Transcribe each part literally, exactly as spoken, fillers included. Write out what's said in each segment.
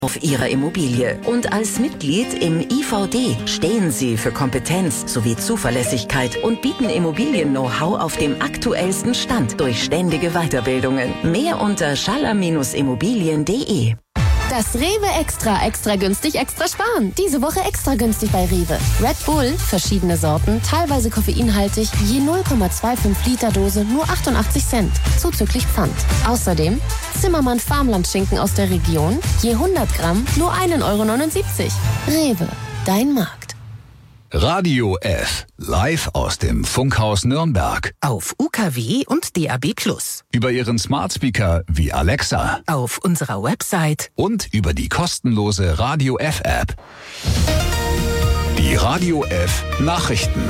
auf Ihrer Immobilie. Und als Mitglied im I V D stehen Sie für Kompetenz sowie Zuverlässigkeit und bieten Immobilien-Know-how auf dem aktuellsten Stand durch ständige Weiterbildungen. Mehr unter schaller Bindestrich immobilien punkt de. Das Rewe Extra, extra günstig, extra sparen. Diese Woche extra günstig bei Rewe. Red Bull, verschiedene Sorten, teilweise koffeinhaltig, je null Komma fünfundzwanzig Liter Dose, nur achtundachtzig Cent, zuzüglich Pfand. Außerdem Zimmermann Farmlandschinken aus der Region, je hundert Gramm, nur ein Euro neunundsiebzig. Rewe, dein Markt. Radio F, live aus dem Funkhaus Nürnberg. Auf U K W und D A B plus. Über Ihren Smart Speaker wie Alexa. Auf unserer Website. Und über die kostenlose Radio F App. Die Radio F Nachrichten.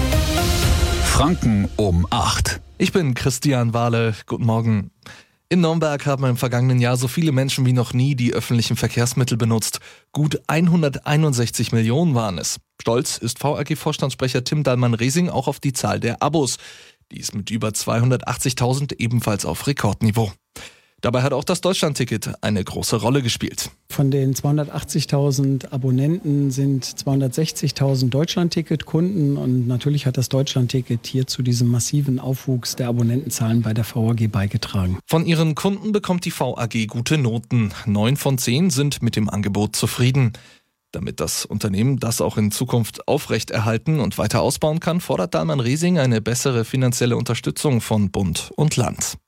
Franken um acht. Ich bin Christian Wahle. Guten Morgen. In Nürnberg haben im vergangenen Jahr so viele Menschen wie noch nie die öffentlichen Verkehrsmittel benutzt. Gut hunderteinundsechzig Millionen waren es. Stolz ist V A G-Vorstandssprecher Tim Dallmann-Resing auch auf die Zahl der Abos. Die ist mit über zweihundertachtzigtausend ebenfalls auf Rekordniveau. Dabei hat auch das Deutschlandticket eine große Rolle gespielt. Von den zweihundertachtzigtausend Abonnenten sind zweihundertsechzigtausend Deutschlandticket-Kunden und natürlich hat das Deutschlandticket hier zu diesem massiven Aufwuchs der Abonnentenzahlen bei der V A G beigetragen. Von ihren Kunden bekommt die V A G gute Noten. Neun von zehn sind mit dem Angebot zufrieden. Damit das Unternehmen das auch in Zukunft aufrechterhalten und weiter ausbauen kann, fordert Dallmann-Resing eine bessere finanzielle Unterstützung von Bund und Land.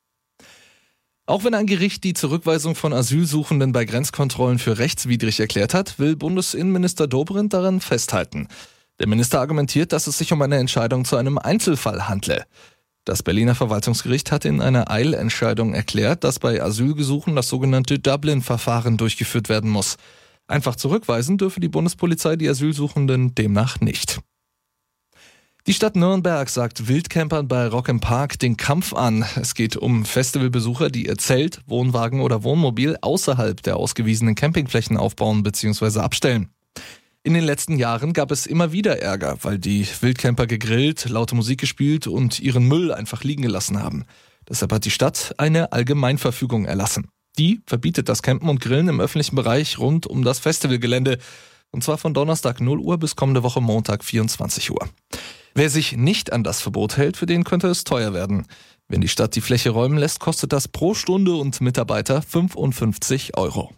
Auch wenn ein Gericht die Zurückweisung von Asylsuchenden bei Grenzkontrollen für rechtswidrig erklärt hat, will Bundesinnenminister Dobrindt daran festhalten. Der Minister argumentiert, dass es sich um eine Entscheidung zu einem Einzelfall handle. Das Berliner Verwaltungsgericht hat in einer Eilentscheidung erklärt, dass bei Asylgesuchen das sogenannte Dublin-Verfahren durchgeführt werden muss. Einfach zurückweisen dürfe die Bundespolizei die Asylsuchenden demnach nicht. Die Stadt Nürnberg sagt Wildcampern bei Rock im Park den Kampf an. Es geht um Festivalbesucher, die ihr Zelt, Wohnwagen oder Wohnmobil außerhalb der ausgewiesenen Campingflächen aufbauen bzw. abstellen. In den letzten Jahren gab es immer wieder Ärger, weil die Wildcamper gegrillt, laute Musik gespielt und ihren Müll einfach liegen gelassen haben. Deshalb hat die Stadt eine Allgemeinverfügung erlassen. Die verbietet das Campen und Grillen im öffentlichen Bereich rund um das Festivalgelände. Und zwar von Donnerstag null Uhr bis kommende Woche Montag vierundzwanzig Uhr. Wer sich nicht an das Verbot hält, für den könnte es teuer werden. Wenn die Stadt die Fläche räumen lässt, kostet das pro Stunde und Mitarbeiter fünfundfünfzig Euro.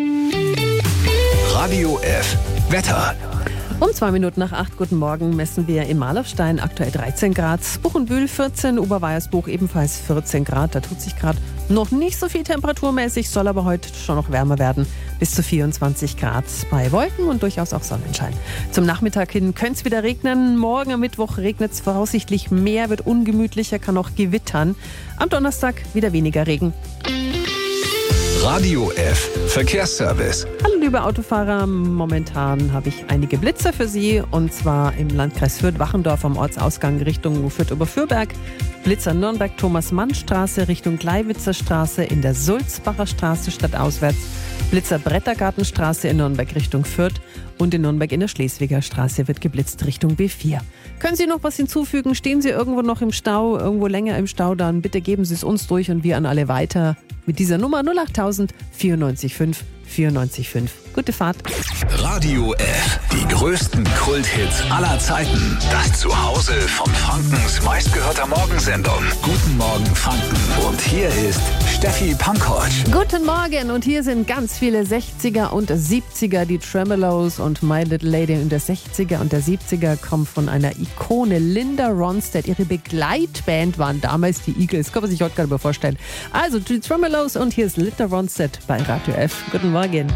Radio F Wetter. Um zwei Minuten nach acht, guten Morgen, messen wir in Malerstein aktuell dreizehn Grad, Buchenbühl vierzehn, Oberweiersbuch ebenfalls vierzehn Grad. Da tut sich gerade noch nicht so viel temperaturmäßig, soll aber heute schon noch wärmer werden, bis zu vierundzwanzig Grad bei Wolken und durchaus auch Sonnenschein. Zum Nachmittag hin könnte es wieder regnen, morgen am Mittwoch regnet es voraussichtlich mehr, wird ungemütlicher, kann auch gewittern. Am Donnerstag wieder weniger Regen. Radio F Verkehrsservice. Hallo liebe Autofahrer, momentan habe ich einige Blitzer für Sie und zwar im Landkreis Fürth-Wachendorf am Ortsausgang Richtung Fürth-Oberfürberg. Blitzer Nürnberg Thomas-Mann-Straße Richtung Gleiwitzer Straße in der Sulzbacher Straße stadtauswärts. Blitzer Brettergartenstraße in Nürnberg Richtung Fürth und in Nürnberg in der Schleswiger Straße wird geblitzt Richtung B vier. Können Sie noch was hinzufügen? Stehen Sie irgendwo noch im Stau, irgendwo länger im Stau, dann bitte geben Sie es uns durch und wir an alle weiter mit dieser Nummer null achttausend vierundneunzig fünf vierundneunzig fünf. Gute Fahrt. Radio F, die größten Kulthits aller Zeiten. Das Zuhause von Frankens meistgehörter Morgensendung. Guten Morgen Franken. Und hier ist Steffi Pankosch. Guten Morgen und hier sind ganz viele sechziger und siebziger. Die Tremeloes und My Little Lady in der sechziger und der siebziger kommen von einer Ikone, Linda Ronstadt. Ihre Begleitband waren damals die Eagles. Kann man sich heute gar nicht mehr vorstellen. Also die Tremeloes und hier ist Linda Ronstadt bei Radio F. Guten Morgen.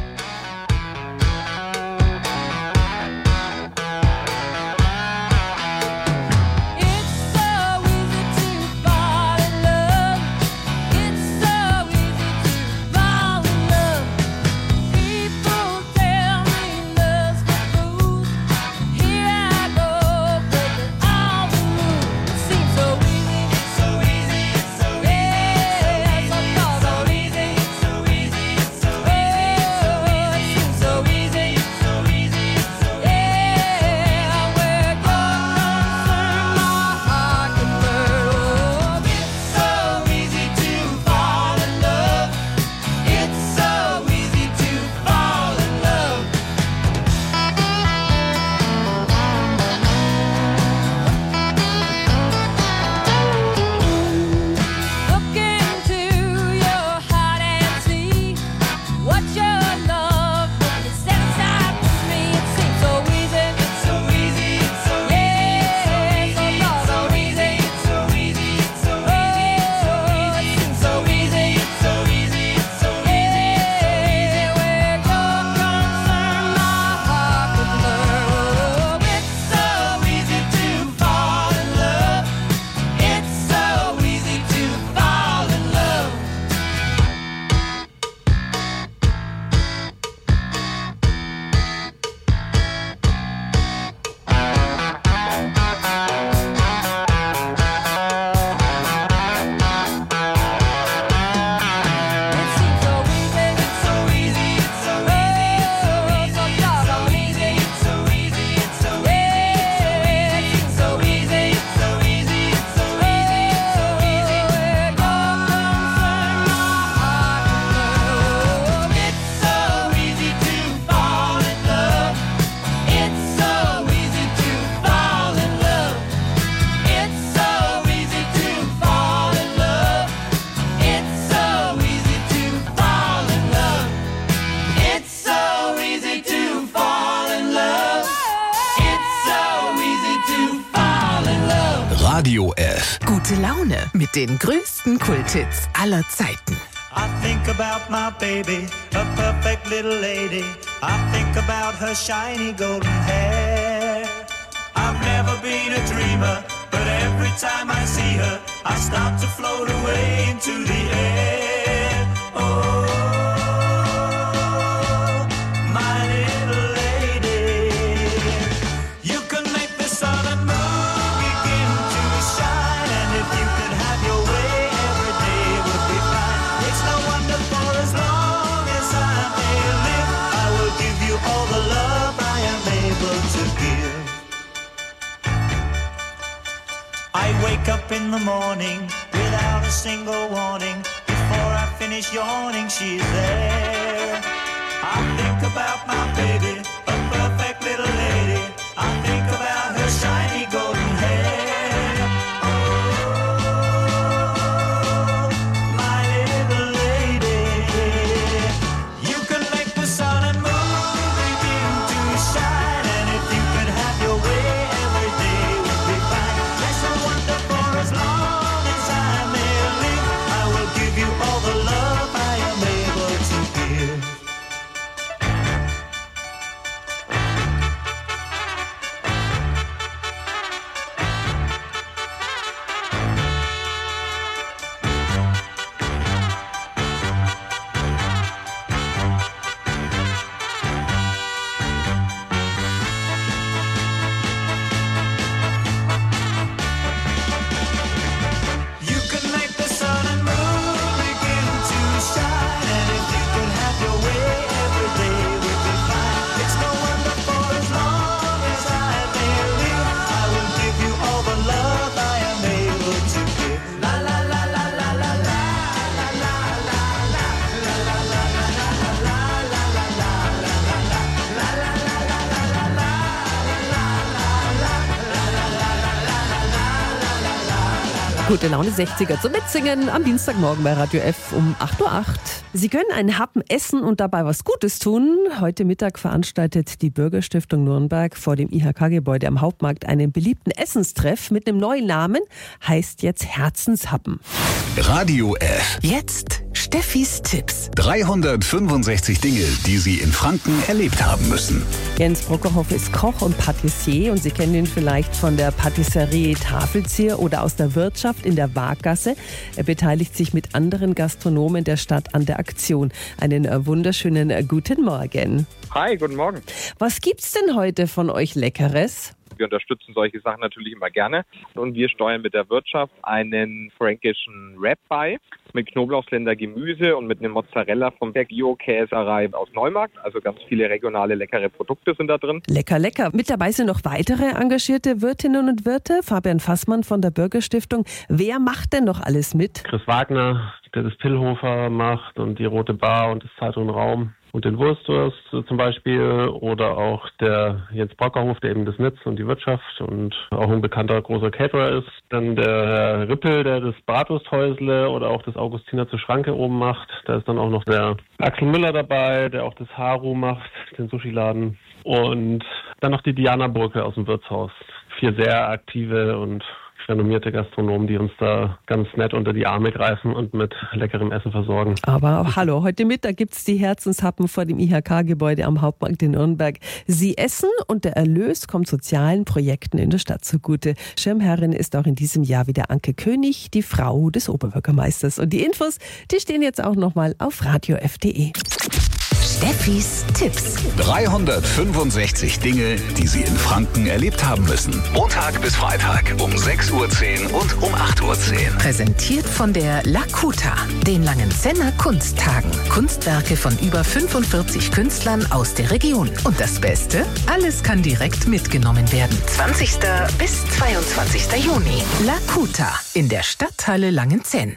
Radio F. Gute Laune mit den größten Kulthits aller Zeiten. I think about my baby, a perfect little lady. I think about her shiny golden hair. I've never been a dreamer, but every time I see her, I start to float away into the air. Oh, my little lady. You can make the sun and moon begin to shine, and if you could have your way, every day would be fine. It's no wonder, for as long as I may live, I will give you all the love I am able to give. I wake up in the morning without a single warning. Before I finish yawning, she's there. I think about my baby, a perfect little lady. I think about her shiny golden hair. Oh, my little lady. You can make the sun and moon begin to shine, and if you could have your way, every day would be fine. Yes, I wonder, for as long as I may live, I will give you all the love I am able to give. You can make the sun and moon begin to shine, and if you could have your way, every day would be fine. It's no wonder, for as long as I may live, I will give you all the love I am able to give. La la la la la la la la la la la la la la Gute Laune sechziger zum Mitsingen am Dienstagmorgen bei Radio F um acht Uhr acht. Sie können einen Happen essen und dabei was Gutes tun. Heute Mittag veranstaltet die Bürgerstiftung Nürnberg vor dem I H K-Gebäude am Hauptmarkt einen beliebten Essenstreff mit einem neuen Namen, heißt jetzt Herzenshappen. Radio F. Jetzt Steffis Tipps. dreihundertfünfundsechzig Dinge, die Sie in Franken erlebt haben müssen. Jens Brockerhoff ist Koch und Patissier und Sie kennen ihn vielleicht von der Patisserie Tafelzieher oder aus der Wirtschaft in der Waaggasse. Er beteiligt sich mit anderen Gastronomen der Stadt an der Aktion. Einen wunderschönen guten Morgen. Hi, guten Morgen. Was gibt's denn heute von euch Leckeres? Wir unterstützen solche Sachen natürlich immer gerne. Und wir steuern mit der Wirtschaft einen fränkischen Wrap bei mit Knoblauchsländer Gemüse und mit einem Mozzarella vom Bergio-Käserei aus Neumarkt. Also ganz viele regionale, leckere Produkte sind da drin. Lecker, lecker. Mit dabei sind noch weitere engagierte Wirtinnen und Wirte. Fabian Fassmann von der Bürgerstiftung. Wer macht denn noch alles mit? Chris Wagner, der das Pillhofer macht und die Rote Bar und das Zeit und Raum. Und den Wurstwurst zum Beispiel oder auch der Jens Brockerhoff, der eben das Netz und die Wirtschaft und auch ein bekannter großer Caterer ist. Dann der Herr Rippel, der das Bratwursthäusle oder auch das Augustiner zur Schranke oben macht. Da ist dann auch noch der Axel Müller dabei, der auch das Haru macht, den Sushi-Laden. Und dann noch die Diana Burke aus dem Wirtshaus. Vier sehr aktive und renommierte Gastronomen, die uns da ganz nett unter die Arme greifen und mit leckerem Essen versorgen. Aber hallo, heute Mittag gibt es die Herzenshappen vor dem I H K-Gebäude am Hauptmarkt in Nürnberg. Sie essen und der Erlös kommt sozialen Projekten in der Stadt zugute. Schirmherrin ist auch in diesem Jahr wieder Anke König, die Frau des Oberbürgermeisters. Und die Infos, die stehen jetzt auch nochmal auf radio f punkt de. Steffis Tipps. dreihundertfünfundsechzig Dinge, die Sie in Franken erlebt haben müssen. Montag bis Freitag um sechs Uhr zehn und um acht Uhr zehn. Präsentiert von der Lakuta, den Langenzenner Kunsttagen. Kunstwerke von über fünfundvierzig Künstlern aus der Region. Und das Beste? Alles kann direkt mitgenommen werden. zwanzigsten bis zweiundzwanzigsten Juni. Lakuta in der Stadthalle Langenzenn.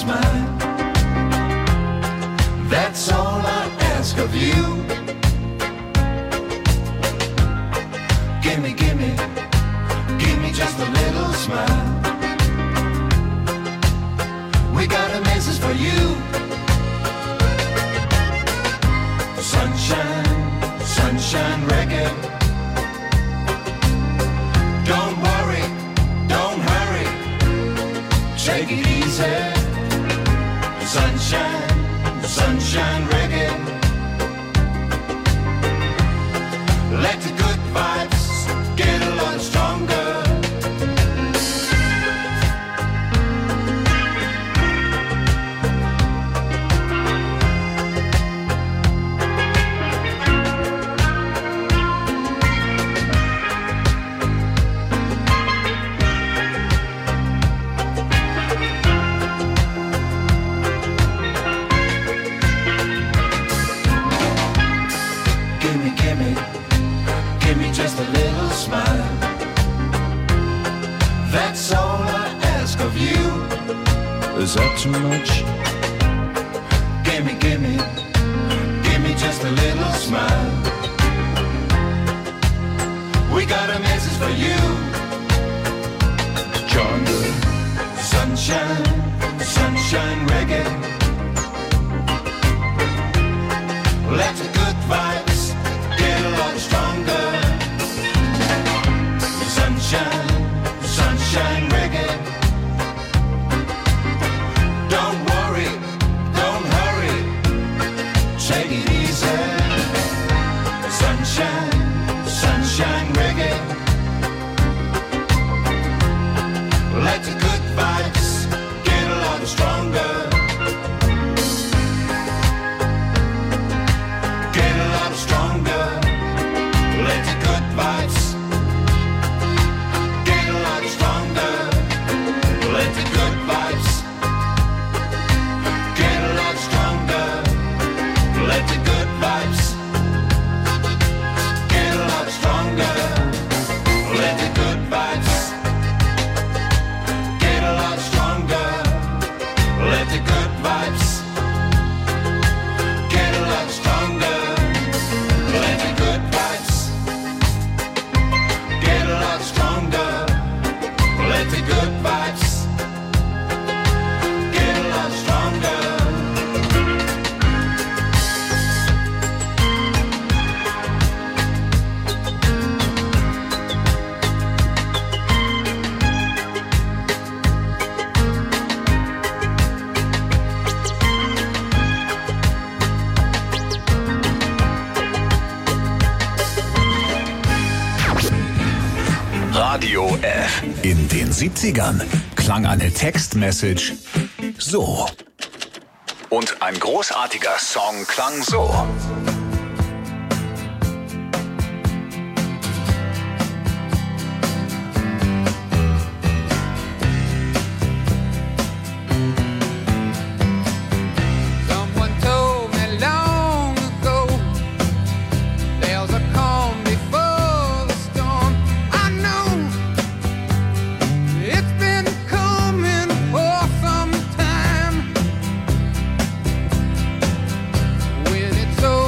smile. That's all I ask of you. Gimme, gimme, gimme just a little smile. We got a message for you. Sunshine, sunshine reggae. Don't worry, don't hurry. Take it easy. Sunshine, sunshine reggae. Let the good vibes get a lot stronger. Just a little smile. That's all I ask of you. Is that too much? Gimme, gimme, gimme just a little smile. We got a message for you. Jungle, sunshine, sunshine reggae. Let the good vibes get a lot stronger. Sunshine, sunshine reggae. Don't worry, don't hurry. Take it easy. Sunshine, sunshine reggae. Let the good vibes get a lot stronger. Get a lot stronger. Let the good vibes stronger. Let the good vibes get a lot stronger. Let the good vibes get a lot stronger. Let the good vibes get a lot stronger. Let the good vibes get a lot stronger. Let the good vibes get a lot stronger. Let the good vibes get a lot stronger. Radio F. In den siebzigern klang eine Textmessage so. Und ein großartiger Song klang so. When it's over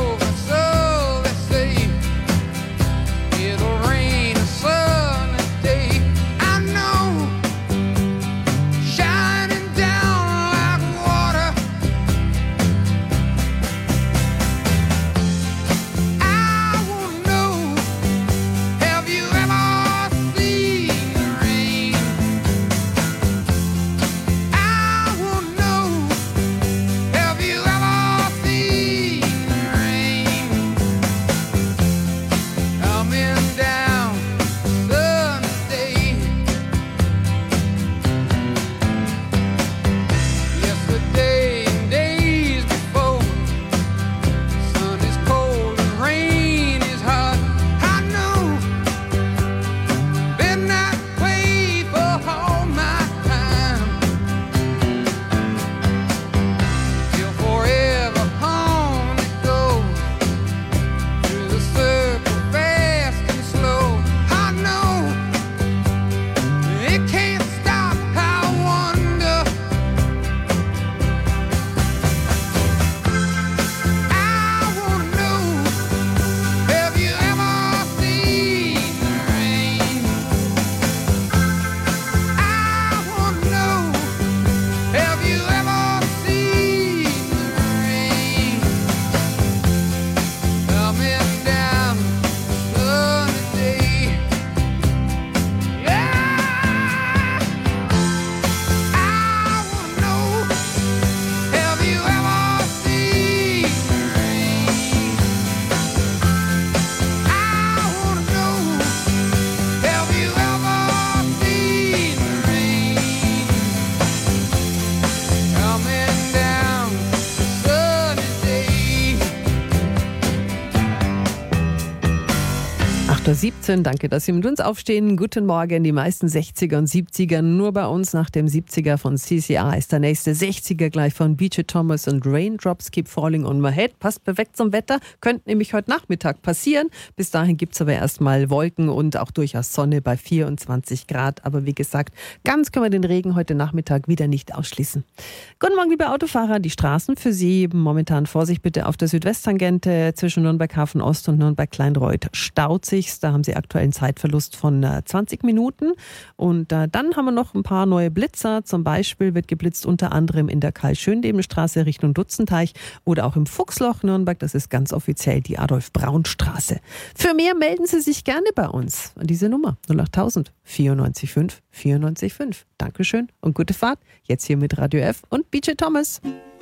acht Uhr siebzehn. Danke, dass Sie mit uns aufstehen. Guten Morgen. Die meisten sechziger und siebziger nur bei uns. Nach dem siebziger von C C R ist der nächste sechziger gleich von B J Thomas und Raindrops Keep Falling on My Head. Passt perfekt zum Wetter. Könnte nämlich heute Nachmittag passieren. Bis dahin gibt es aber erstmal Wolken und auch durchaus Sonne bei vierundzwanzig Grad. Aber wie gesagt, ganz können wir den Regen heute Nachmittag wieder nicht ausschließen. Guten Morgen, liebe Autofahrer. Die Straßen für Sie. Momentan Vorsicht bitte auf der Südwesttangente zwischen Nürnberg Hafen Ost und Nürnberg Kleinreuth. Staut sich. Da haben Sie aktuell einen Zeitverlust von äh, zwanzig Minuten. Und äh, dann haben wir noch ein paar neue Blitzer. Zum Beispiel wird geblitzt unter anderem in der Karl-Schönleben-Straße Richtung Dutzenteich oder auch im Fuchsloch Nürnberg. Das ist ganz offiziell die Adolf-Braun-Straße. Für mehr melden Sie sich gerne bei uns an diese Nummer null acht tausend vierundneunzig fünf vierundneunzig fünf. Dankeschön und gute Fahrt. Jetzt hier mit Radio F und B J Thomas.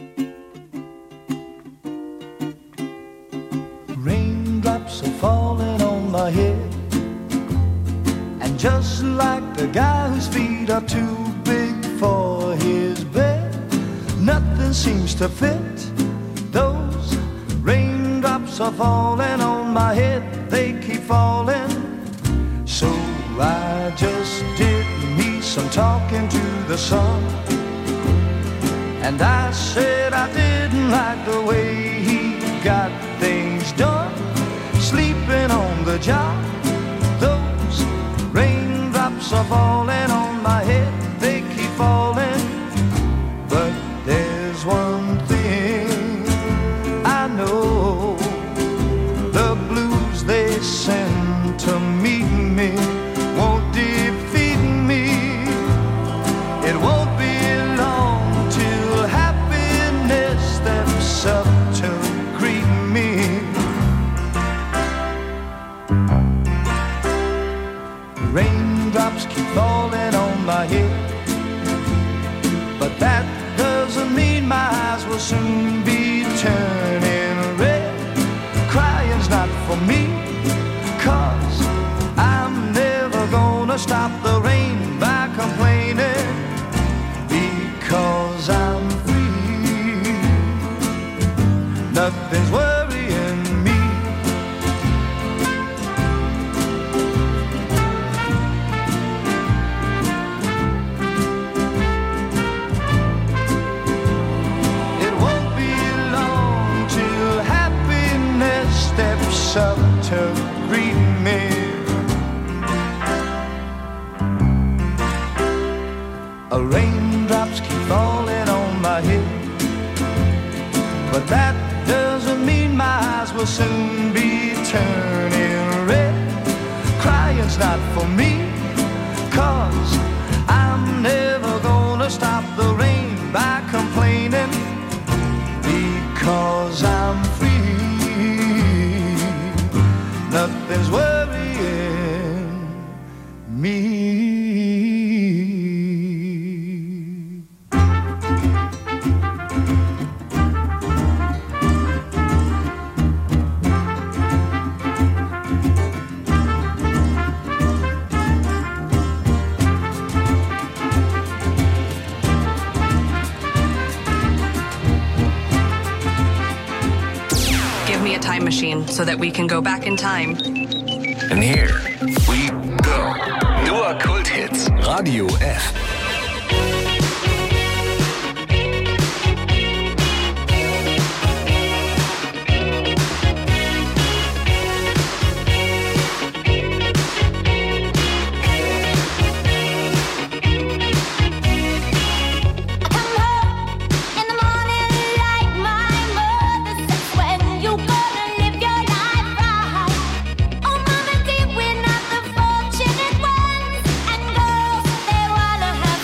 Raindrops are falling on my head, and just like the guy whose feet are too big for his bed, nothing seems to fit. Those raindrops are falling on my head, they keep falling. So I just did me some talking to the sun, and I said I didn't like the way he got things done, sleeping on the job. Those raindrops are falling on my head, they keep falling. But there's one thing I know, the blues they send to meet me won't defeat me. It won't be long till happiness steps up to greet me. Raindrops keep falling on my head, but that doesn't mean my eyes will soon be turning red. Crying's not for me, 'cause I'm never gonna stop the rain by complaining, because I'm free. Nothing's worrying me. It won't be long till happiness steps up to greet me. A raindrops keep falling on my head, but that doesn't mean my eyes will soon be turning red. Crying's not for me, 'cause I'm never gonna stop the rain by complaining, because I'm free. Nothing's worrying me. Time machine so that we can go back in time. And here we go. Nur Kulthits. Radio F. Oh, mama, dear, we're not the fortunate ones. And girls, they wanna have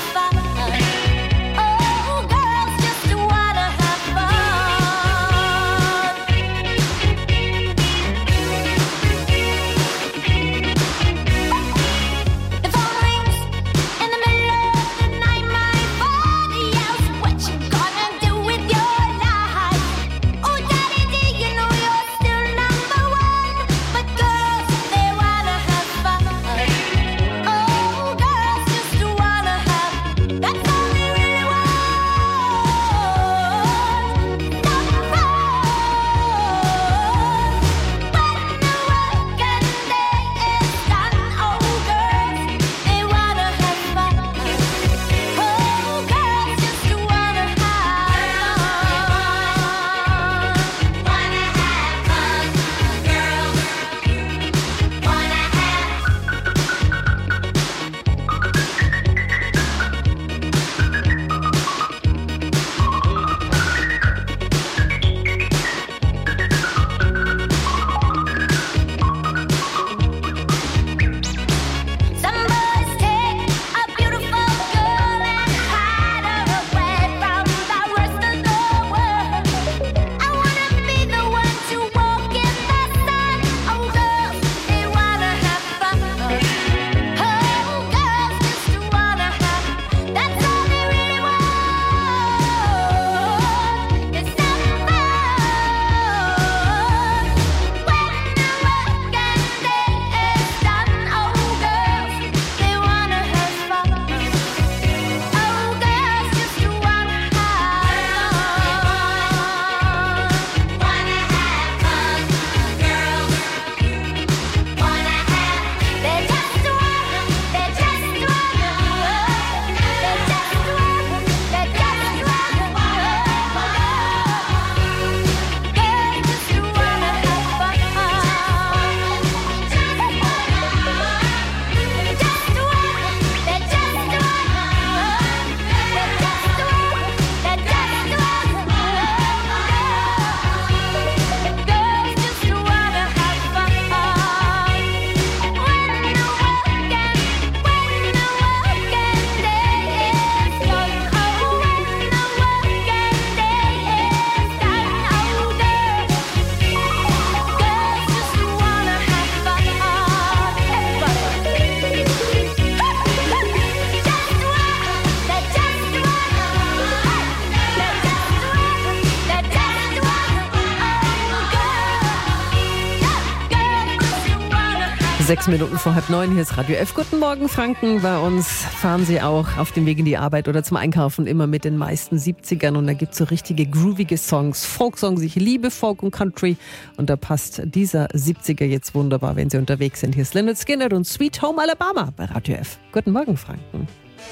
Sechs Minuten vor halb neun, hier ist Radio F. Guten Morgen, Franken. Bei uns fahren Sie auch auf dem Weg in die Arbeit oder zum Einkaufen immer mit den meisten siebzigern. Und da gibt es so richtige groovige Songs, Folksongs. Ich liebe Folk und Country. Und da passt dieser siebziger jetzt wunderbar, wenn Sie unterwegs sind. Hier ist Lynyrd Skynyrd und Sweet Home Alabama bei Radio F. Guten Morgen, Franken.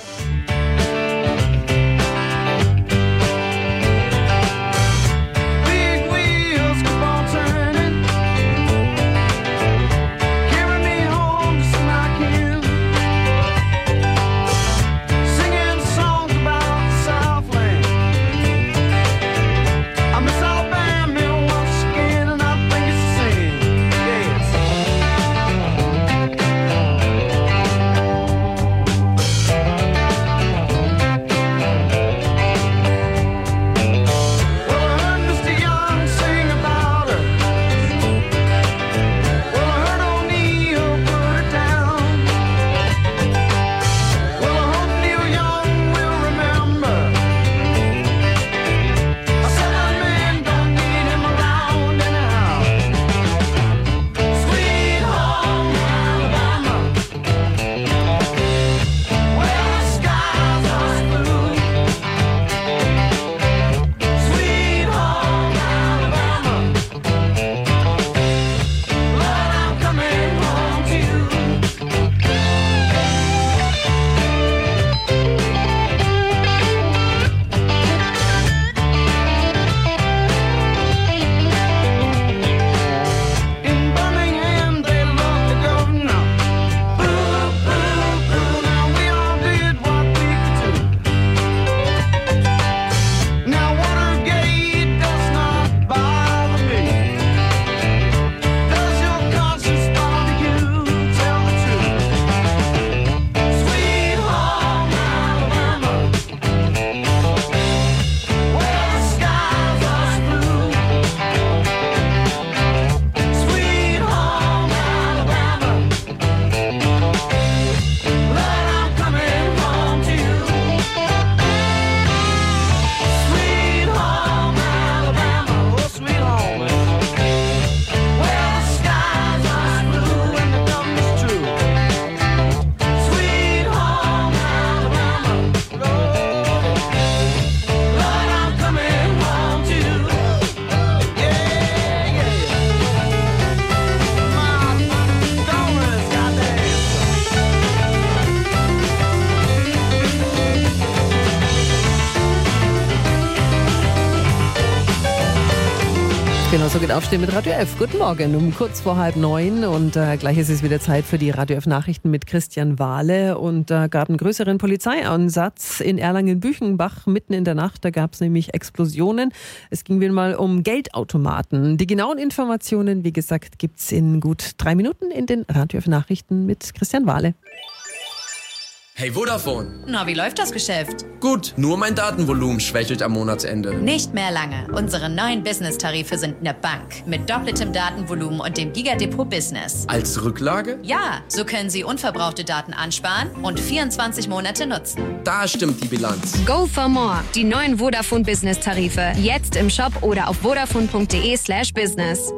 Genau, so geht Aufstehen mit Radio F. Guten Morgen, um kurz vor halb neun und äh, gleich ist es wieder Zeit für die Radio F Nachrichten mit Christian Wahle und da äh, gab einen größeren Polizeieinsatz in Erlangen-Büchenbach mitten in der Nacht. Da gab es nämlich Explosionen. Es ging wieder mal um Geldautomaten. Die genauen Informationen, wie gesagt, gibt's in gut drei Minuten in den Radio F Nachrichten mit Christian Wahle. Hey Vodafone. Na, wie läuft das Geschäft? Gut, nur mein Datenvolumen schwächelt am Monatsende. Nicht mehr lange. Unsere neuen Business-Tarife sind eine Bank. Mit doppeltem Datenvolumen und dem Gigadepot Business. Als Rücklage? Ja, so können Sie unverbrauchte Daten ansparen und vierundzwanzig Monate nutzen. Da stimmt die Bilanz. Go for more. Die neuen Vodafone Business-Tarife. Jetzt im Shop oder auf vodafone.de slash business.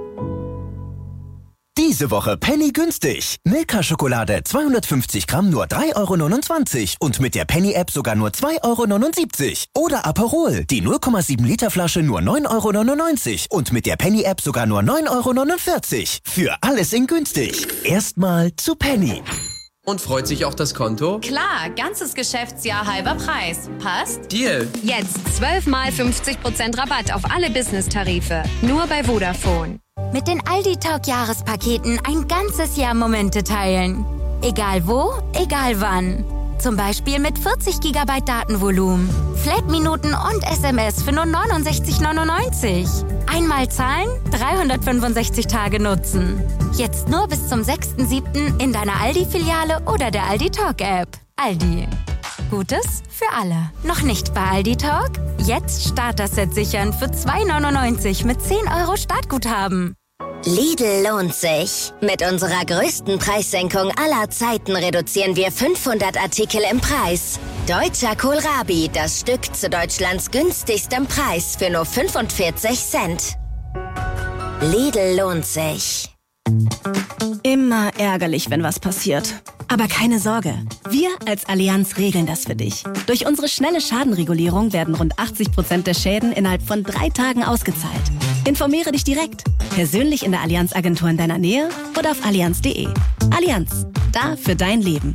Diese Woche Penny günstig. Milka-Schokolade zweihundertfünfzig Gramm nur drei Euro neunundzwanzig und mit der Penny-App sogar nur zwei Euro neunundsiebzig. Oder Aperol, die null Komma sieben Liter Flasche nur neun Euro neunundneunzig und mit der Penny-App sogar nur neun Euro neunundvierzig. Für alles in günstig. Erstmal zu Penny. Und freut sich auch das Konto? Klar, ganzes Geschäftsjahr halber Preis. Passt? Deal. Jetzt zwölf mal fünfzig Prozent Rabatt auf alle Business-Tarife. Nur bei Vodafone. Mit den Aldi Talk Jahrespaketen ein ganzes Jahr Momente teilen. Egal wo, egal wann. Zum Beispiel mit vierzig Gigabyte Datenvolumen, Flat-Minuten und S M S für nur neunundsechzig neunundneunzig. Einmal zahlen, dreihundertfünfundsechzig Tage nutzen. Jetzt nur bis zum sechsten siebten in deiner Aldi-Filiale oder der Aldi Talk App. Aldi. Gutes für alle. Noch nicht bei Aldi Talk? Jetzt Starter-Set sichern für zwei neunundneunzig mit zehn Euro Startguthaben. Lidl lohnt sich. Mit unserer größten Preissenkung aller Zeiten reduzieren wir fünfhundert Artikel im Preis. Deutscher Kohlrabi, das Stück zu Deutschlands günstigstem Preis für nur fünfundvierzig Cent. Lidl lohnt sich. Immer ärgerlich, wenn was passiert. Aber keine Sorge, wir als Allianz regeln das für dich. Durch unsere schnelle Schadenregulierung werden rund achtzig Prozent der Schäden innerhalb von drei Tagen ausgezahlt. Informiere dich direkt, persönlich in der Allianz-Agentur in deiner Nähe oder auf allianz punkt de. Allianz, da für dein Leben.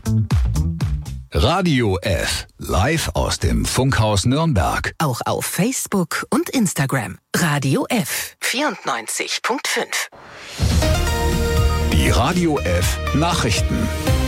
Radio F, live aus dem Funkhaus Nürnberg. Auch auf Facebook und Instagram. Radio F vierundneunzig Komma fünf. Die Radio F Nachrichten.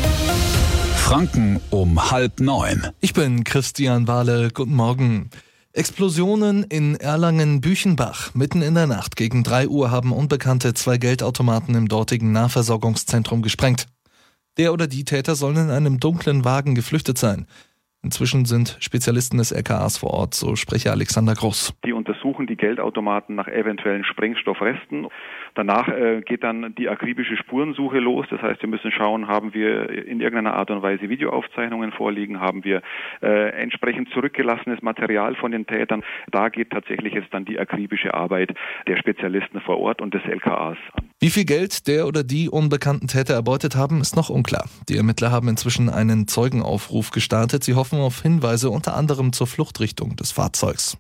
Franken um halb neun. Ich bin Christian Wahle. Guten Morgen. Explosionen in Erlangen-Büchenbach. Mitten in der Nacht gegen drei Uhr haben Unbekannte zwei Geldautomaten im dortigen Nahversorgungszentrum gesprengt. Der oder die Täter sollen in einem dunklen Wagen geflüchtet sein. Inzwischen sind Spezialisten des L K As vor Ort, so Sprecher Alexander Groß. Die untersuchen die Geldautomaten nach eventuellen Sprengstoffresten. Danach äh, geht dann die akribische Spurensuche los. Das heißt, wir müssen schauen, haben wir in irgendeiner Art und Weise Videoaufzeichnungen vorliegen, haben wir äh, entsprechend zurückgelassenes Material von den Tätern. Da geht tatsächlich jetzt dann die akribische Arbeit der Spezialisten vor Ort und des L K As an. Wie viel Geld der oder die unbekannten Täter erbeutet haben, ist noch unklar. Die Ermittler haben inzwischen einen Zeugenaufruf gestartet. Sie hoffen auf Hinweise unter anderem zur Fluchtrichtung des Fahrzeugs.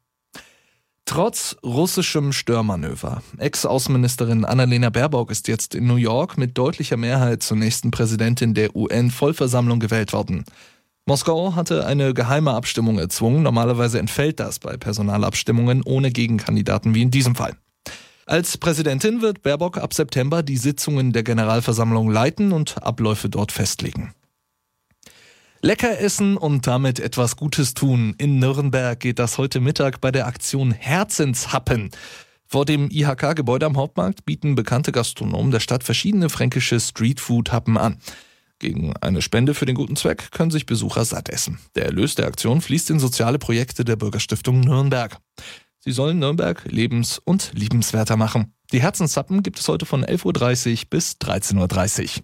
Trotz russischem Störmanöver. Ex-Außenministerin Annalena Baerbock ist jetzt in New York mit deutlicher Mehrheit zur nächsten Präsidentin der U N-Vollversammlung gewählt worden. Moskau hatte eine geheime Abstimmung erzwungen. Normalerweise entfällt das bei Personalabstimmungen ohne Gegenkandidaten wie in diesem Fall. Als Präsidentin wird Baerbock ab September die Sitzungen der Generalversammlung leiten und Abläufe dort festlegen. Lecker essen und damit etwas Gutes tun. In Nürnberg geht das heute Mittag bei der Aktion Herzenshappen. Vor dem I H K-Gebäude am Hauptmarkt bieten bekannte Gastronomen der Stadt verschiedene fränkische Streetfood-Happen an. Gegen eine Spende für den guten Zweck können sich Besucher satt essen. Der Erlös der Aktion fließt in soziale Projekte der Bürgerstiftung Nürnberg. Sie sollen Nürnberg lebens- und liebenswerter machen. Die Herzenshappen gibt es heute von elf Uhr dreißig bis dreizehn Uhr dreißig.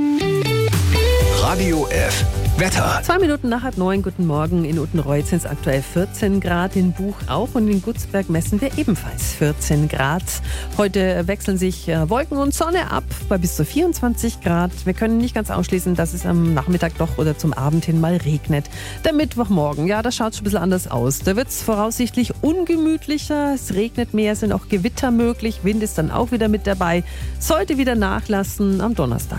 Radio F Wetter. Zwei Minuten nach halb neun, guten Morgen. In Uttenreuth sind es aktuell vierzehn Grad, in Buch auch und in Gutsberg messen wir ebenfalls vierzehn Grad. Heute wechseln sich Wolken und Sonne ab bei bis zu vierundzwanzig Grad. Wir können nicht ganz ausschließen, dass es am Nachmittag doch oder zum Abend hin mal regnet. Der Mittwochmorgen, ja, da schaut es ein bisschen anders aus. Da wird es voraussichtlich ungemütlicher, es regnet mehr, es sind auch Gewitter möglich, Wind ist dann auch wieder mit dabei. Sollte wieder nachlassen am Donnerstag.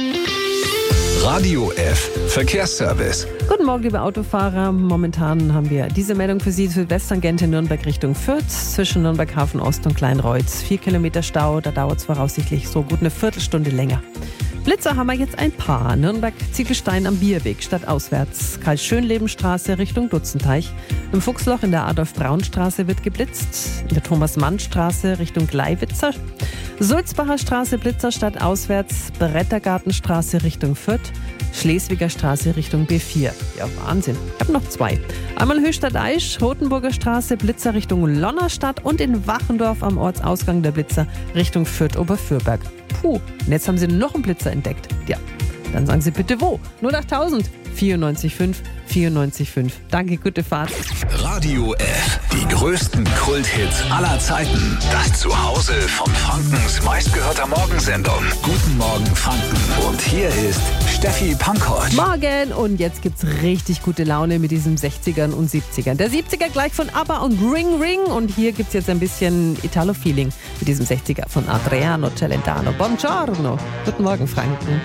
Radio F Verkehrsservice. Guten Morgen, liebe Autofahrer. Momentan haben wir diese Meldung für Sie. Südwesttangente Nürnberg Richtung Fürth, zwischen Nürnberg Hafen Ost und Kleinreutz. Vier Kilometer Stau, da dauert es voraussichtlich so gut eine Viertelstunde länger. Blitzer haben wir jetzt ein paar. Nürnberg-Ziegelstein am Bierweg, stadtauswärts. Karl-Schönleben-Straße Richtung Dutzenteich. Im Fuchsloch in der Adolf-Braun-Straße wird geblitzt. In der Thomas-Mann-Straße Richtung Gleiwitzer. Sulzbacher Straße Blitzer stadtauswärts. Brettergartenstraße Richtung Fürth. Schleswiger Straße Richtung B vier. Ja, Wahnsinn. Ich habe noch zwei. Einmal Höchstadt-Aisch, Rotenburger Straße, Blitzer Richtung Lonnerstadt und in Wachendorf am Ortsausgang der Blitzer Richtung Fürth-Oberfürberg. Puh, und jetzt haben Sie noch einen Blitzer entdeckt. Ja, dann sagen Sie bitte wo. null achttausend vierundneunzig fünf vierundneunzig fünf. Danke, gute Fahrt. Radio F, die größten Kulthits aller Zeiten. Das Zuhause von Frankens meistgehörter Morgensendung. Guten Morgen Franken. Und hier ist Steffi Pankow. Morgen und jetzt gibt's richtig gute Laune mit diesen sechzigern und siebzigern. Der siebziger gleich von ABBA und Ring Ring und hier gibt's jetzt ein bisschen Italo-Feeling mit diesem sechziger von Adriano Celentano. Buongiorno. Guten Morgen Franken.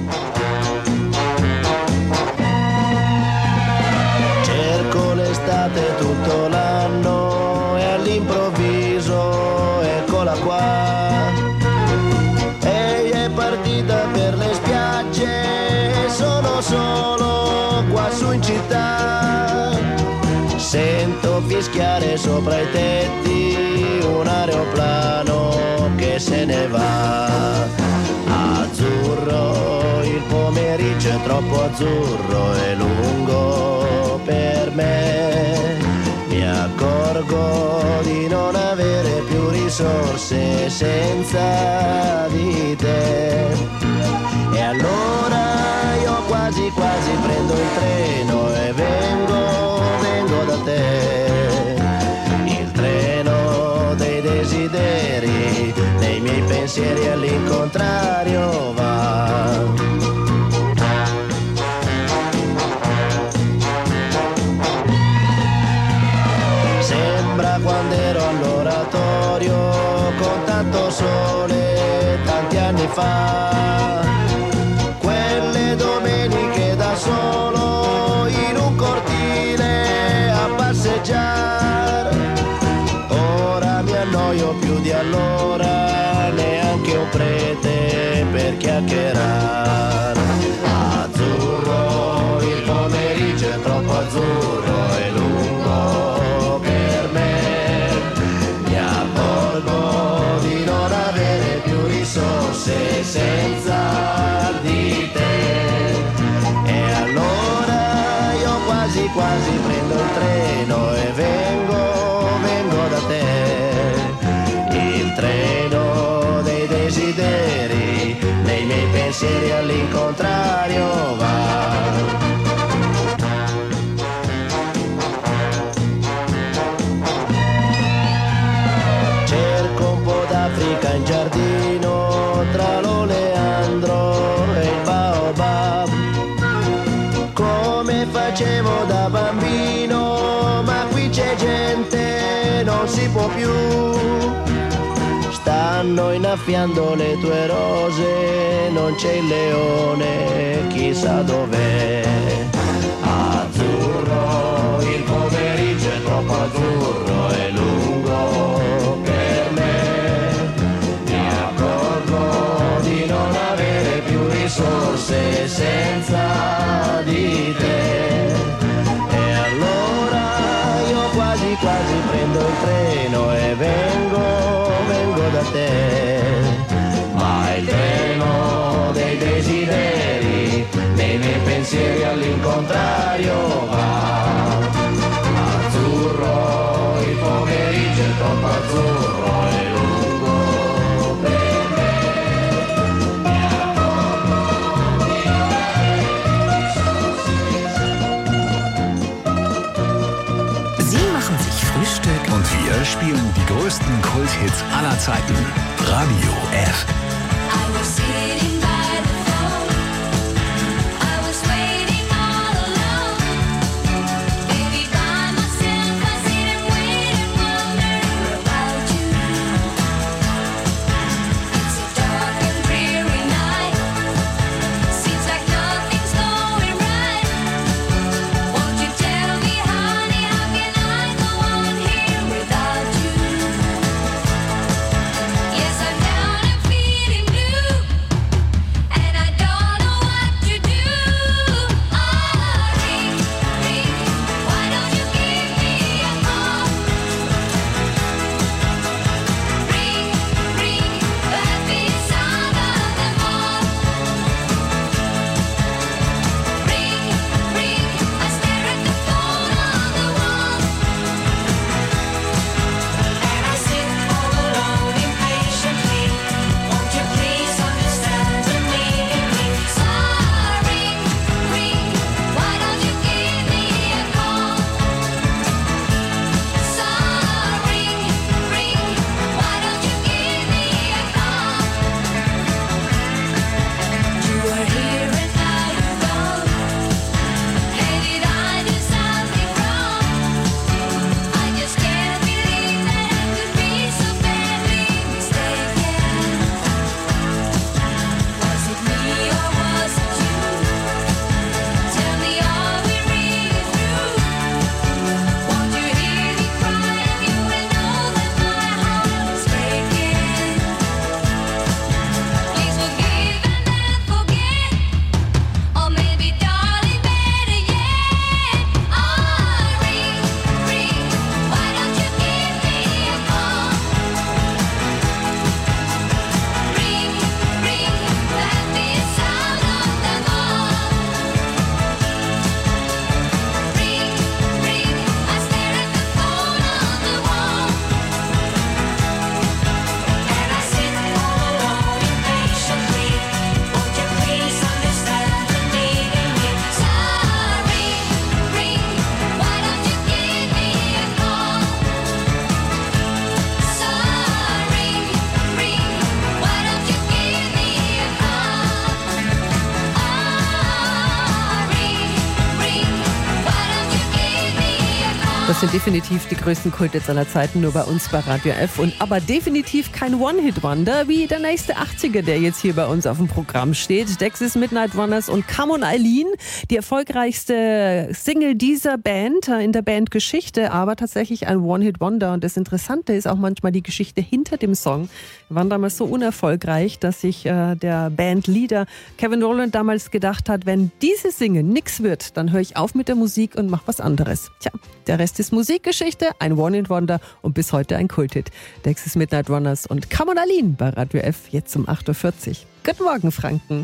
Cerco l'estate tutto l'anno e all'improvviso eccola qua. Ehi è partita per le spiagge, sono solo qua su in città. Sento fischiare sopra i tetti un aeroplano che se ne va. Azzurro, il pomeriggio è troppo azzurro e lungo per me. Mi accorgo di non avere più risorse senza di te. E allora io quasi quasi prendo il treno e vengo, vengo da te. Il treno dei desideri, nei miei pensieri all'incontrario va. quando ero all'oratorio con tanto sole tanti anni fa. Quelle domeniche da solo in un cortile a passeggiare. Ora mi annoio più di allora, neanche un prete per chiacchierare. Azzurro, il pomeriggio è troppo azzurro e lungo per me. Mi accorgo di non avere più risorse senza di te. E allora io quasi quasi prendo il treno e vengo, vengo da te. Il treno dei desideri, nei miei pensieri all'incontrario va. Cerco un po' d'Africa in giardino, tra l'oleandro e il baobab, come facevo da bambino, ma qui c'è gente, non si può più. Stanno innaffiando le tue rose, non c'è il leone, chissà dov'è. Azzurro, il pomeriggio è troppo azzurro e lungo per me. Mi accorgo di non avere più risorse senza di te. E allora io quasi quasi prendo il treno e vengo, vengo da te. Ma il treno dei desideri, nei miei pensieri all'incontrario va. Azzurro, il pomeriggio è troppo azzurro e lungo per me. Mi accorgo di non avere. Sie machen sich Frühstück und wir spielen die größten Kulthits aller Zeiten. Radio F. I was sitting by the phone. I was waiting all alone. Baby, by myself, I sit and wait and wonder about you. It's a dark and dreary night. Seems like nothing's going right. Won't you tell me, honey, how can I go on here without you? Yes, I'm down and feeling blue. Das sind definitiv die größten Kulthits aller Zeiten, nur bei uns bei Radio F. Und aber definitiv kein One-Hit-Wonder wie der nächste achtziger, der jetzt hier bei uns auf dem Programm steht. Dexys Midnight Runners und Come on Eileen, die erfolgreichste Single dieser Band in der Bandgeschichte, aber tatsächlich ein One-Hit-Wonder. Und das Interessante ist auch manchmal die Geschichte hinter dem Song. Wir waren damals so unerfolgreich, dass sich äh, der Bandleader Kevin Rowland damals gedacht hat, wenn diese Single nix wird, dann höre ich auf mit der Musik und mach was anderes. Tja, der Rest ist Musikgeschichte, ein One-Hit-Wonder und bis heute ein Kulthit. Dexys Midnight Runners und Come on Eileen bei Radio F, jetzt um acht Uhr vierzig. Guten Morgen, Franken.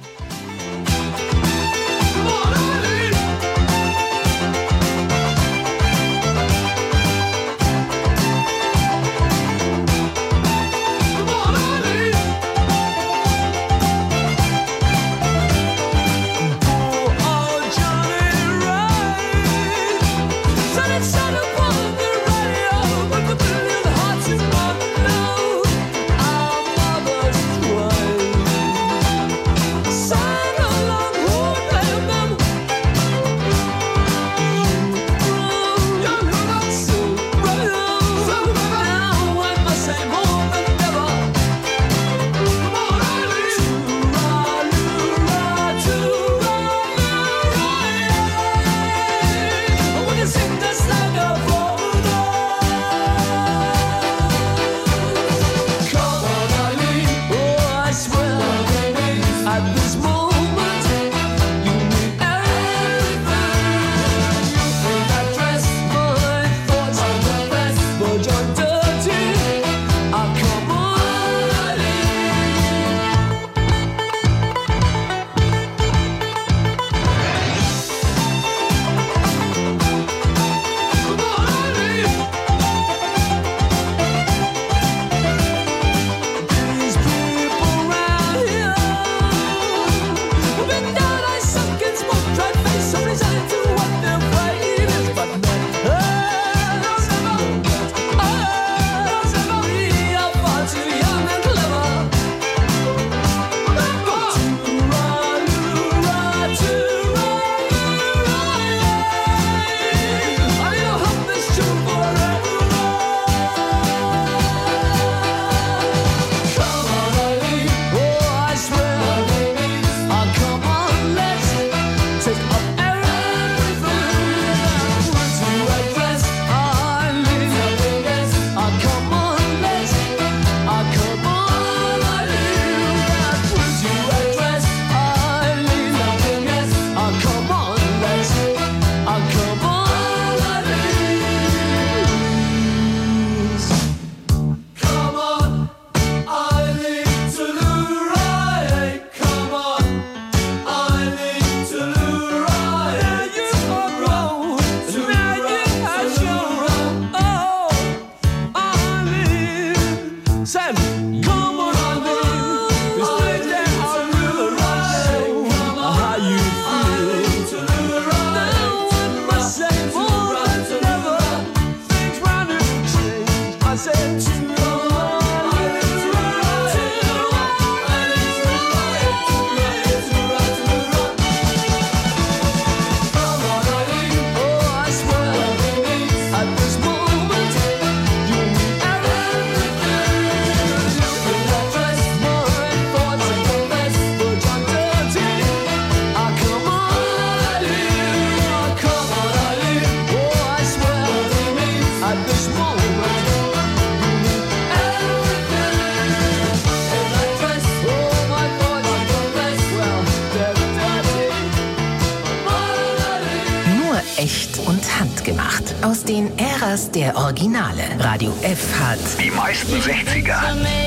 Aus den Äras der Originale. Radio F hat die meisten sechziger,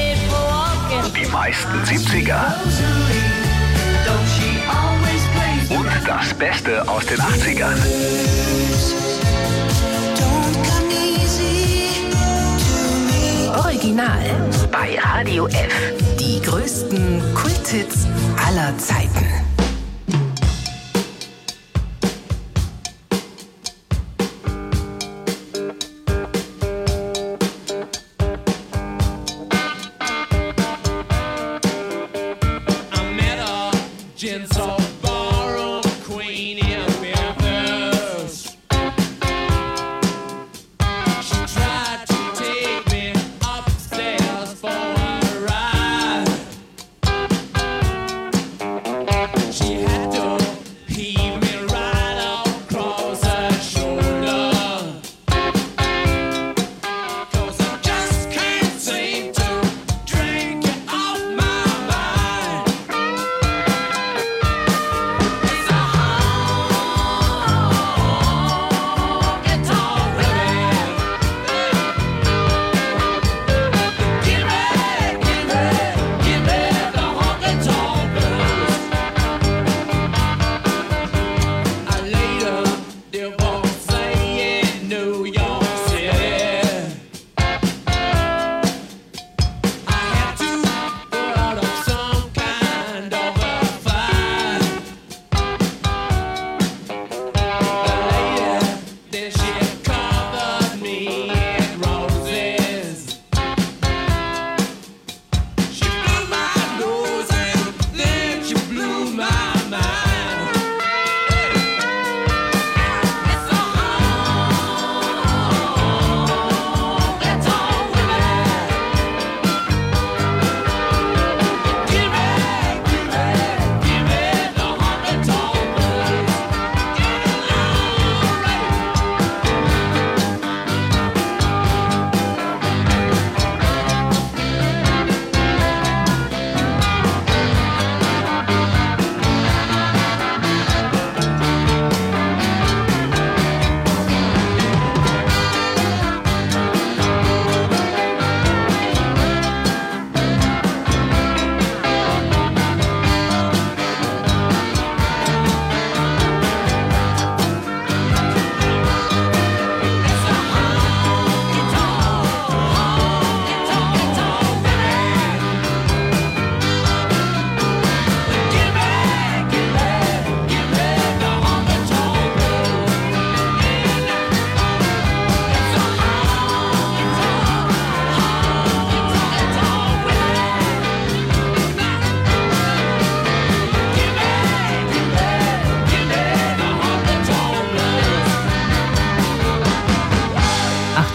die meisten siebziger und das Beste aus den achtzigern. Original bei Radio F. Die größten Kulthits aller Zeiten.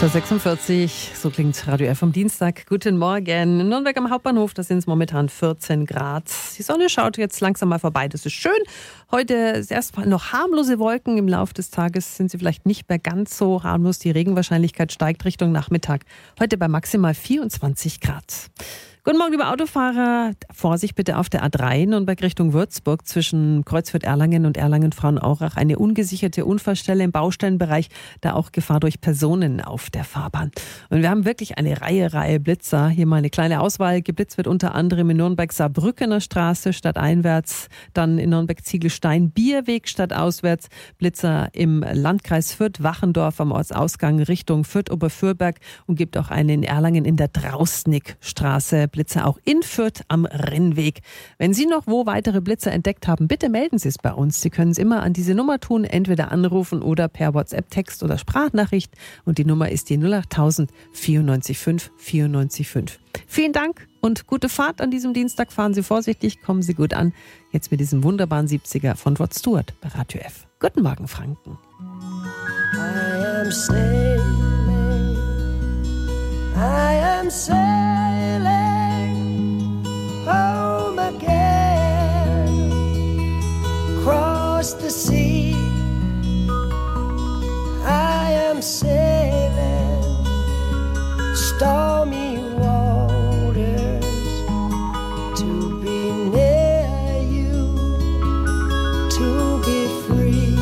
acht Uhr sechsundvierzig, so klingt Radio F am Dienstag. Guten Morgen. In Nürnberg am Hauptbahnhof, da sind es momentan vierzehn Grad. Die Sonne schaut jetzt langsam mal vorbei, das ist schön. Heute ist erstmal noch harmlose Wolken. Im Laufe des Tages sind sie vielleicht nicht mehr ganz so harmlos. Die Regenwahrscheinlichkeit steigt Richtung Nachmittag. Heute bei maximal vierundzwanzig Grad. Guten Morgen, liebe Autofahrer. Vorsicht bitte auf der A drei Nürnberg Richtung Würzburg zwischen Kreuzfurt-Erlangen und Erlangen-Frauenaurach. Eine ungesicherte Unfallstelle im Baustellenbereich, da auch Gefahr durch Personen auf der Fahrbahn. Und wir haben wirklich eine Reihe, Reihe Blitzer. Hier mal eine kleine Auswahl. Geblitzt wird unter anderem in Nürnberg-Saarbrückener Straße stadteinwärts, dann in Nürnberg-Ziegelstein Bierweg stadtauswärts, Blitzer im Landkreis Fürth, Wachendorf am Ortsausgang Richtung Fürth-Oberfürberg und gibt auch einen in Erlangen in der Drausnickstraße. Blitzer auch in Fürth am Rennweg. Wenn Sie noch wo weitere Blitzer entdeckt haben, bitte melden Sie es bei uns. Sie können es immer an diese Nummer tun, entweder anrufen oder per WhatsApp, Text oder Sprachnachricht. Und die Nummer ist die null acht null null vier neun fünf vier neun fünf. Vielen Dank und gute Fahrt an diesem Dienstag. Fahren Sie vorsichtig, kommen Sie gut an. Jetzt mit diesem wunderbaren siebziger von Rod Stewart bei Radio F. Guten Morgen, Franken. I am sailing, I am sailing home again, across the sea. I am sailing stormy waters to be near you, to be free.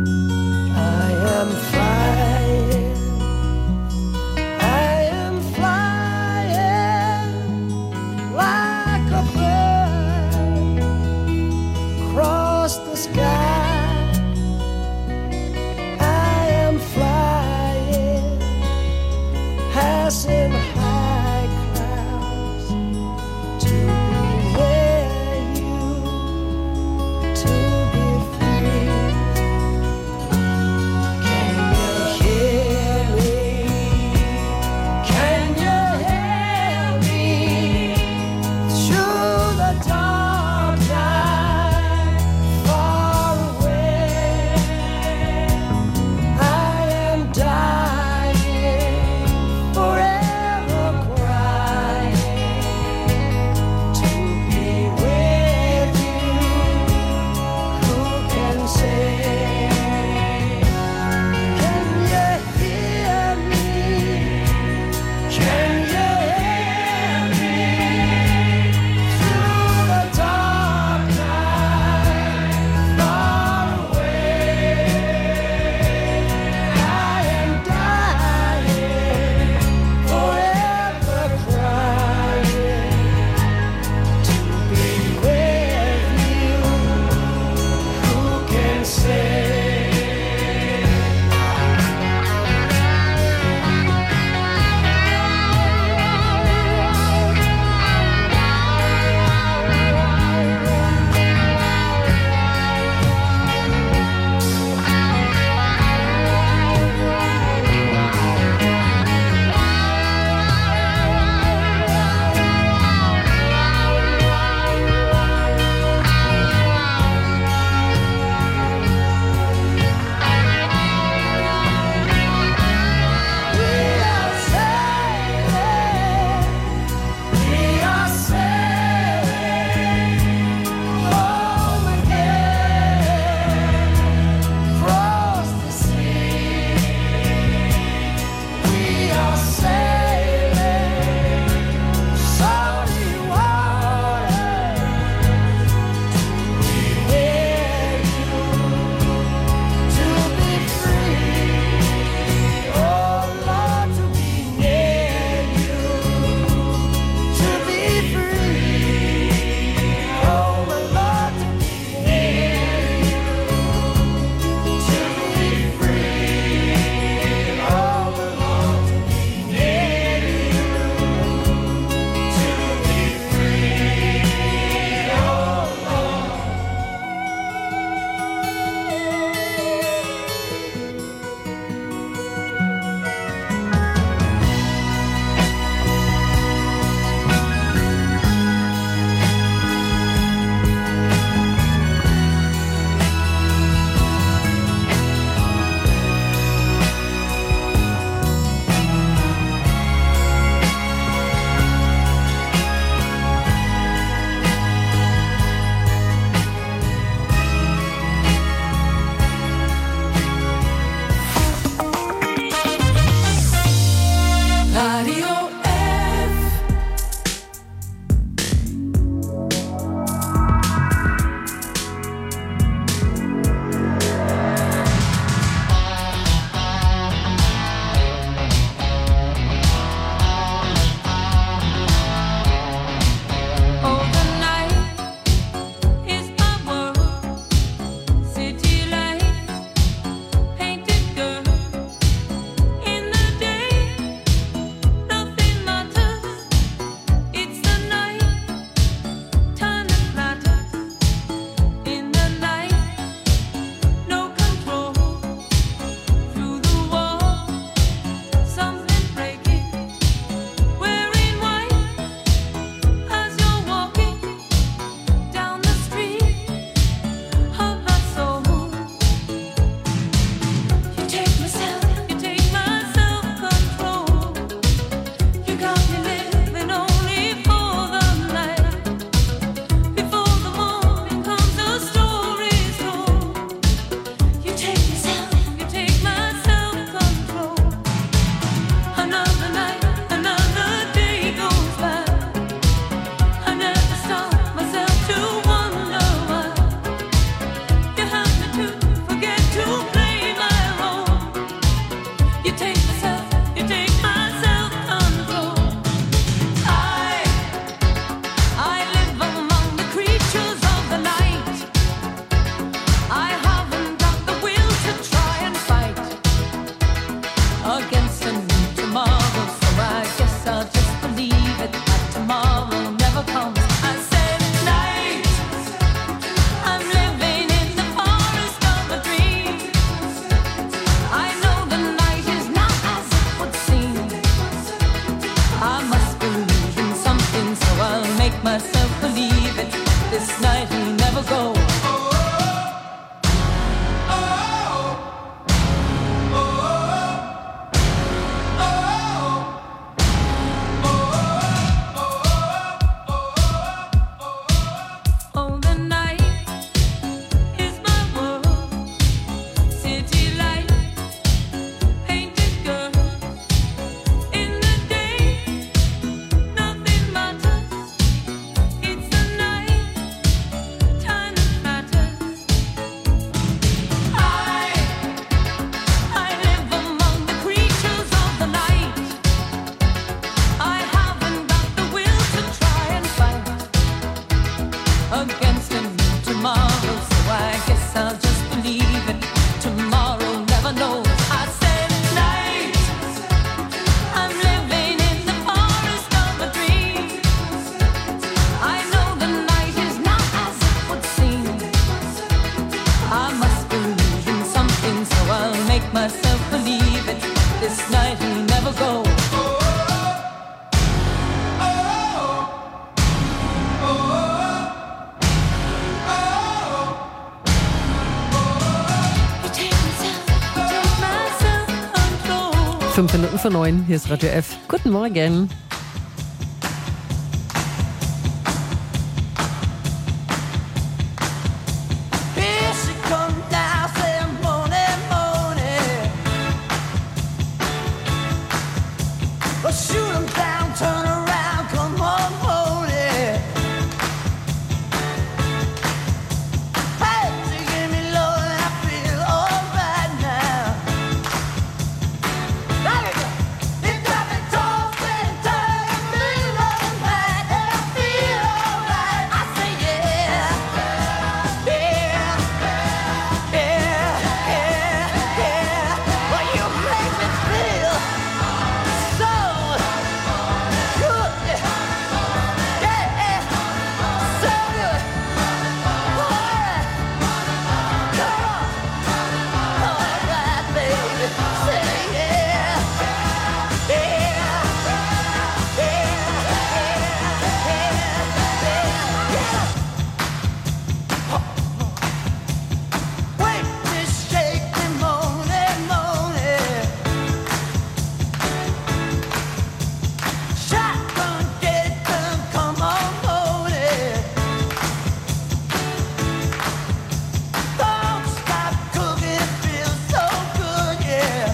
I am flying, I am flying against a new tomorrow. So I guess I'll just believe it, that tomorrow never comes. I said night, I'm living in the forest of a dream. I know the night is not as it would seem. I must believe in something, so I'll make myself believe it. This night will never go. Oh, the night is my world. City light, painted girl. In the day, nothing matters. It's the night, time that matters. I, I live among the creatures of the night. I haven't got the will to try and fight against a new tomorrow, so I guess I'll just believe it. Tomorrow never knows. I said night, I'm living in the forest of a dream. I know the night is not as it would seem. I must believe in something, so I'll make myself believe it. This night will never go. Fünf Minuten vor neun, hier ist Radio F. Guten Morgen. Here she comes now, saying morning, morning. Well, shoot 'em down, turn around, come on, morning. Hey, she give me low and I feel alright now. There you go. It got me tossing, turning, feeling right, and I feel alright. I say yeah, yeah, yeah, yeah, yeah. Well, you make me feel so good, yeah, so good. Alright, come on, alright, baby, say yeah, yeah, yeah, yeah, yeah, yeah. Wake me, shake me, moaning, moaning. Shotgun, get it done, come on, moaning. Don't stop cooking, it feels so good, yeah.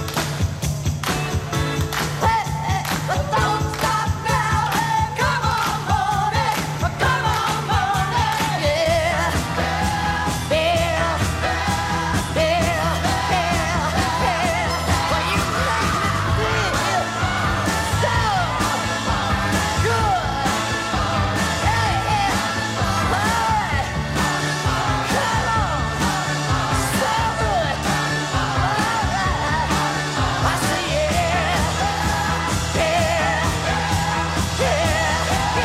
Hey, hey, but don't stop now, hey, come on, moaning, come on, moaning, yeah. Yeah, yeah, yeah, yeah. Well, you make me feel so good. Yeah, yeah. Alright. Come on. So good. Alright. I say yeah. Yeah. Yeah.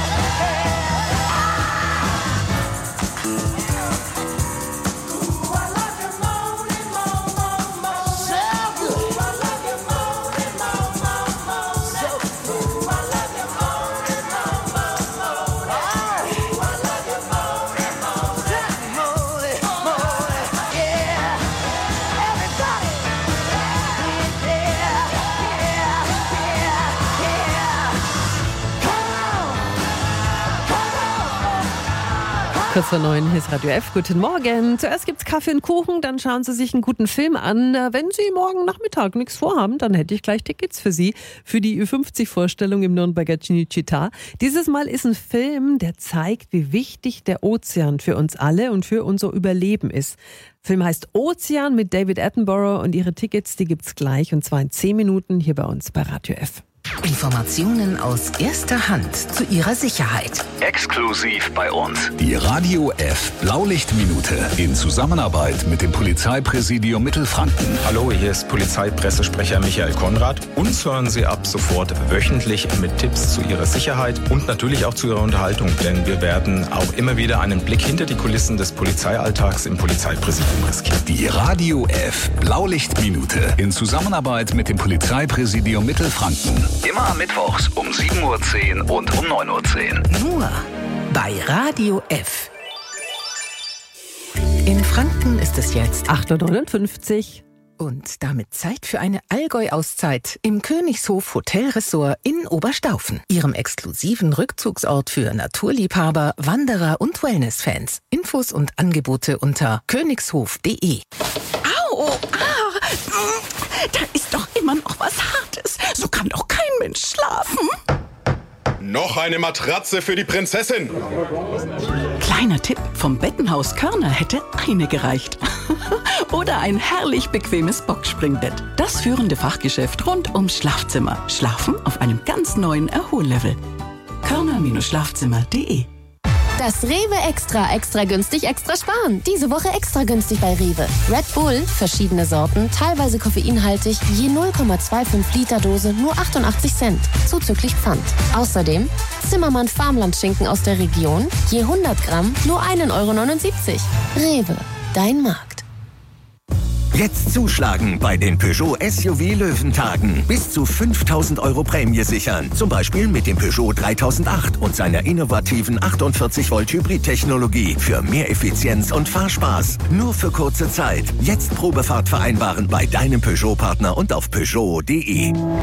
Kurz vor neun, hier ist Radio F. Guten Morgen. Zuerst gibt's Kaffee und Kuchen, dann schauen Sie sich einen guten Film an. Wenn Sie morgen Nachmittag nichts vorhaben, dann hätte ich gleich Tickets für Sie für die Ü fünfzig-Vorstellung im Nürnberger Cinecittà. Dieses Mal ist ein Film, der zeigt, wie wichtig der Ozean für uns alle und für unser Überleben ist. Der Film heißt Ozean mit David Attenborough und Ihre Tickets, die gibt's gleich und zwar in zehn Minuten hier bei uns bei Radio F. Informationen aus erster Hand zu Ihrer Sicherheit. Exklusiv bei uns. Die Radio F Blaulichtminute in Zusammenarbeit mit dem Polizeipräsidium Mittelfranken. Hallo, hier ist Polizeipressesprecher Michael Konrad. Uns hören Sie ab sofort wöchentlich mit Tipps zu Ihrer Sicherheit und natürlich auch zu Ihrer Unterhaltung, denn wir werden auch immer wieder einen Blick hinter die Kulissen des Polizeialltags im Polizeipräsidium riskieren. Die Radio F Blaulichtminute in Zusammenarbeit mit dem Polizeipräsidium Mittelfranken. Immer mittwochs um sieben Uhr zehn und um neun Uhr zehn. Nur bei Radio F. In Franken ist es jetzt acht Uhr neunundfünfzig. Und damit Zeit für eine Allgäu-Auszeit im Königshof Hotelressort in Oberstaufen, Ihrem exklusiven Rückzugsort für Naturliebhaber, Wanderer und Wellness-Fans. Infos und Angebote unter königshof punkt de. Au, ah, da ist doch immer noch was Hartes. So kann doch kein Mensch schlafen. Noch eine Matratze für die Prinzessin. Kleiner Tipp, vom Bettenhaus Körner hätte eine gereicht. Oder ein herrlich bequemes Boxspringbett. Das führende Fachgeschäft rund ums Schlafzimmer. Schlafen auf einem ganz neuen Erhollevel. körner Schlafzimmer punkt de. Das Rewe Extra, extra günstig, extra sparen. Diese Woche extra günstig bei Rewe. Red Bull, verschiedene Sorten, teilweise koffeinhaltig, je null Komma fünfundzwanzig Liter Dose, nur achtundachtzig Cent, zuzüglich Pfand. Außerdem Zimmermann Farmlandschinken aus der Region, je hundert Gramm, nur ein Euro neunundsiebzig. Rewe, dein Markt. Jetzt zuschlagen bei den Peugeot S U V Löwentagen. Bis zu fünftausend Euro Prämie sichern. Zum Beispiel mit dem Peugeot dreitausendacht und seiner innovativen achtundvierzig Volt Hybrid-Technologie für mehr Effizienz und Fahrspaß. Nur für kurze Zeit. Jetzt Probefahrt vereinbaren bei deinem Peugeot-Partner und auf Peugeot punkt de.